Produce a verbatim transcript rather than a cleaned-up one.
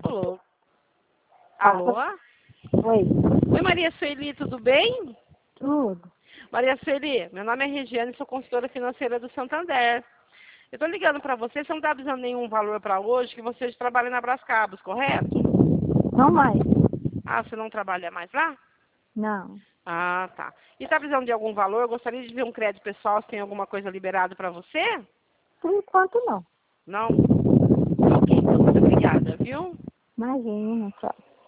Alô? Alô? Oi. Oi, Maria Sueli, tudo bem? Tudo. Maria Sueli, meu nome é Regiane, sou consultora financeira do Santander. Eu estou ligando para você, você não está avisando nenhum valor para hoje, que você trabalha na Brascabos, correto? Não mais. Ah, você não trabalha mais lá? Não. Ah, tá. E está precisando de algum valor? Eu gostaria de ver um crédito pessoal, se tem alguma coisa liberado para você? Por enquanto, não. Não? Ok, então muito obrigada, viu? Imagina, tchau.